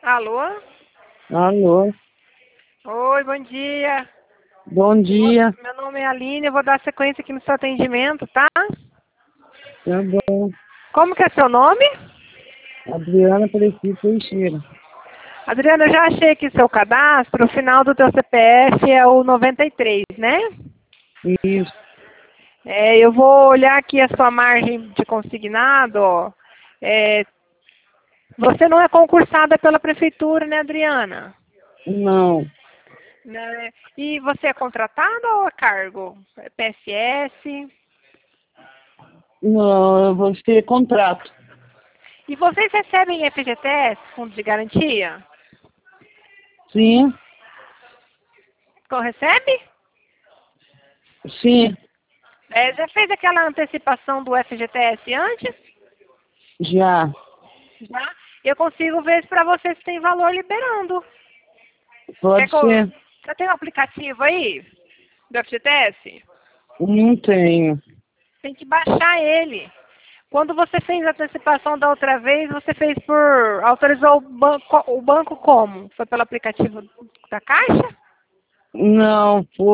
Alô? Alô, Oi, bom dia. bom dia, Meu nome é Aline, eu vou dar sequência aqui no seu atendimento, tá? tá bom. Como que é seu nome? Adriana Aparecida Teixeira. Adriana, eu já achei aqui seu cadastro, o final do teu CPF é o 93, né? Isso, Eu vou olhar aqui a sua margem de consignado, ó. É, você não é concursada pela prefeitura, né, Adriana? não, Né? E você é contratada ou a cargo? É PSS? não, eu vou ter contrato. E vocês recebem FGTS, Fundo de Garantia? Sim, Recebe? sim, Já fez aquela antecipação do FGTS antes? já, Já. Eu consigo ver para você se tem valor liberando. pode ser. Você tem um aplicativo aí do FGTS? Não tenho. Tem que baixar ele. Quando você fez a antecipação da outra vez, você fez por... autorizou o banco como? Foi pelo aplicativo da Caixa? Não,